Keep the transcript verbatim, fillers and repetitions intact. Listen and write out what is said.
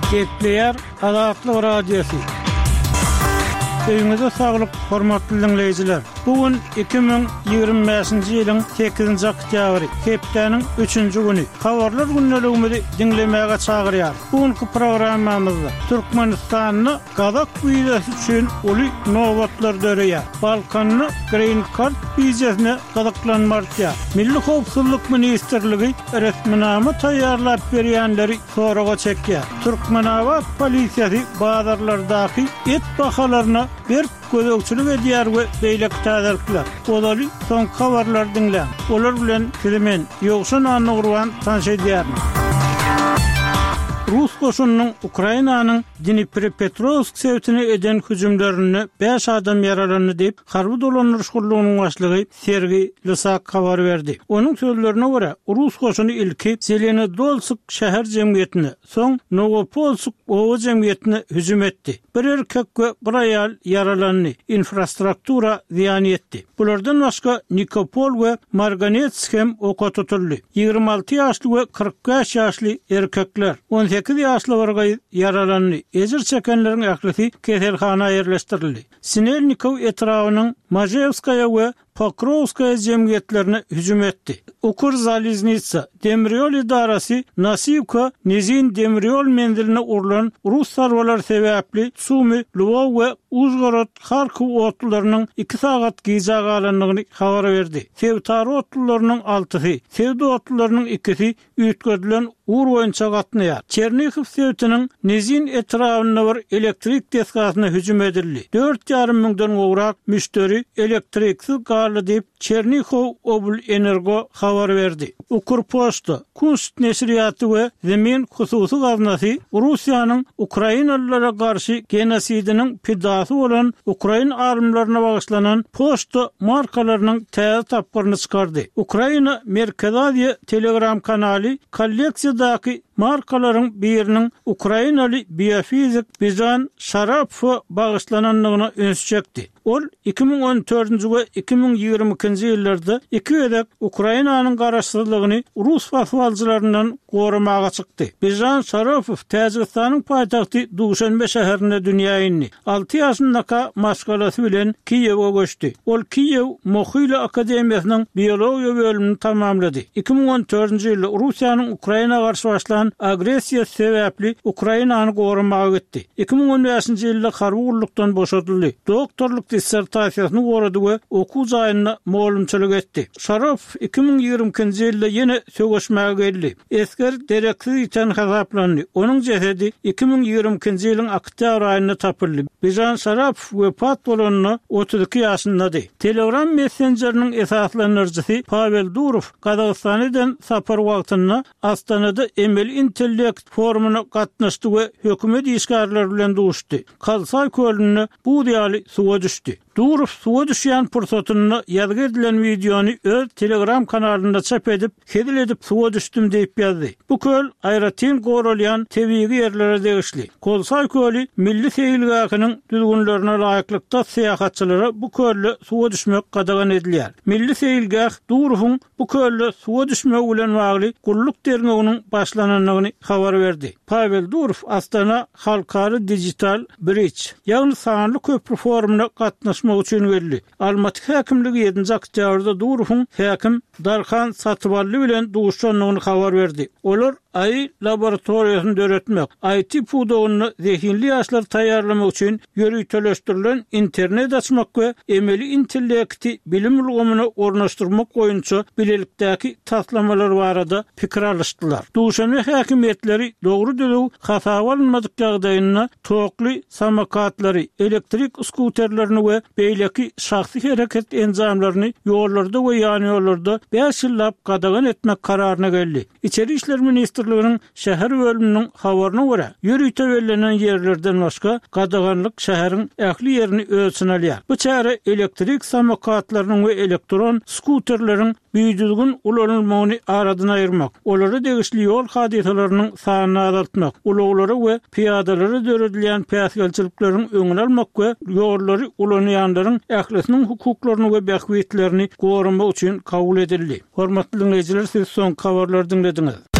Gepleyer Azatlyk Radiosu. Öýüňize saglyk, hormatly dinleýijiler. Bugün iki bin ýygrimi beşinji ýylyň sekizinji oktýabry, hepdeniň üçünji güni. Habarlar günneligimizi dinlemäge çagyrýar. Bugünkü programmamyzda Türkmenistanyny gazak wiýesi üçin uly nowatlar döreýär. Balkanyny Green Card wiýesine gazaklanmarýar. Milli howpsuzlyk ministrligi resminamy taýýarlap berýänleri soraga çekýär. Türkmenabat polisiýasy bazarlardaky et bahalaryna bir gözökçülük edýär we beýlek täzirlikler. Olaly son habarlar dinlen. Olar bilen filmen ýogşan anny gurwan tanış edýär. Rus goşunynyň Ukrainanyň Dnipropetrovsk sewtine eden hüjümlerini beş adam yaralandy diýip harby dolanýarşylygynyň başlygy Sergey Lysak habar berdi. Onuň sözlerine görä, Rus goşuny ilki Zelenodolsk şäher jemgyýetine, soň Novopolsk owa jemgyýetine hüjüm etdi. Bir erkek we bir aýal yaralandy, infrastruktura ziýan etdi. Bulardan başga Nikopol we Marganets hem oka tutuldy. ýygrimi alty ýaşly we kırk beş ýaşly erkekler, on sekiz ýaşly bargay yaralandy. Ejir çekenleriň ählisi keselhana ýerleşdirildi. Sinelnikov etrawynyň Majevskaya we Pokrovskaya jemgyýetlerine hüjüm etdi. Ukrzaliznitsa demiryol idarasy Nasivka Nizin demiryol menziline urulan Rus sarwalar sebäpli Sumy, Lvov we Uzhgorod, Kharkiv otlarynyň iki sagat gizaga alanlygyny habar berdi. Sevtary otlarynyň altysy, Sevdi otlarynyň ikisi üýtgedilen uur boýunça gatnaýar. Çernihiv sewtiniň Nizin etrawyna bir elektrik teskasyna hüjüm edildi. dört ýarym miňden gowrak müşteri elektriksiz galy diýip Çernihov Obl Energo habar berdi. Ukrpochta, Kunst neşriýaty we Zemin hususy gaznasy Russiýanyň Ukrainalylara garşy genosidiniň pidasy bolan Ukraina armylaryna bagyşlanan poçta markalarynyň täze tapgyryny çykardy. Ukraina Merkez Aziýa Telegram kanaly kolleksiýadaky markalaryň biriniň Ukrainaly biofizik Bizan Şarapow bagyşlananlygyna öňsü çekdi. Ol iki bin on dördünji we iki bin ýygrimi ikinji ýyllarda iki edek Ukrainanyň garaşsyzlygyny Rus faswalçylaryndan goramaga çykdy. Bizan Şarapow Täjikistanyň paýtagty Duşanbe şäherine dünýä indi. alty ýaşyndaky maşgalasy bilen Kiýewe göçdi. Ol Kiýew Mohyla akademiýasynyň biologiýa bölümini tamamlady. iki bin on dördünji ýylda Russiýanyň Ukraina garşy başlanan agresiýa sebäpli Ukrainany goramaga gitdi. iki bin on beşinji ýylda harby gurlukdan boşadyldy. Doktorluk dissertasiýasyny gorady we okuw jaýyna molumçylyk etdi. Şarapow iki bin ýygrimi ikinji ýylda ýene söwüşmäge geldi. Esker dereksiz ýeten hasaplandy. Onuň jesedi iki bin ýygrimi ikinji ýylyň oktýabr aýynda tapyldy. Bizan Şarapow wepat bolanyny otuz iki ýaşyndady. Telegram messengeriniň esaslanyrjysy Pavel Durov Kazakstanydan sapar wagtyna Astanada emel intellekt forumuna gatnaşdy we hökümet işgärleri bilen duşdy. Kalsay kölüne bu diýaly suwa düşdi. Durov suwa düşýän pursatyny ýazgy edilen wideony öz Telegram kanalynda çap edip, hedil edip suwa düşdüm diýip ýazdy. Bu köl aýratyn goralýan tebigi ýerlere degişli. Kolsay köli milli seýilgäkiniň düzgünlerine laýyklykda seýahatçylara bu kölle suwa düşmek gadagan edilýär. Milli seýilgäk Durowyň bu kölle suwa düşmek bilen bagly gulluk derneğiniň başlananlygyny habar berdi. Pavel Durov Astana Halkary Digital Bridge ýagny sanly köprü forumuna gatnaşmak üçin geldi. Almaty häkimligi ýedinji oktýabrda Durowyň häkim Darhan Satybally bilen duşanlygyny habar berdi. Olar ay laboratoriýasyny döretmek, I T pudogyny zehinli ýaşlar taýýarlamak üçin ýörüýteleşdirilen internet açmak we emeli intellekti bilim ulgamyny ornaşdyrmak boýunça bilelikdäki taslamalar barada pikir alışdylar. Duşanly häkimetleri dogry düzüw hasaba alınmadyk ýagdaýyna tokly samakatlary, elektrik skuterlerini we beýleki şahsy hereket enzamlaryny ýollarda we ýany ýollarda beş ýyllap gadagan etmek kararyna geldi. İçeri işler ministrliginiň şäher bölüminiň habaryna görä, ýörüýte berilen ýerlerden başga gadaganlyk şäheriň ähli ýerini ölçün alýar. Bu çäre elektrik samokatlarynyň we elektron skuterleriň büýüdügün ulanylmagyny aradan aýyrmak, olary degişli ýol hadisalarynyň sanyny azaltmak, ulaglara we piýadalary döredilýän päsgelçilikleriň öňüni almak we ýollary ulanýanlaryň ählisiniň hukuklaryny we bähwitlerini goramak üçin kabul edildi. Hormatly dinleýijiler, siz soň habarlary dinlediňiz.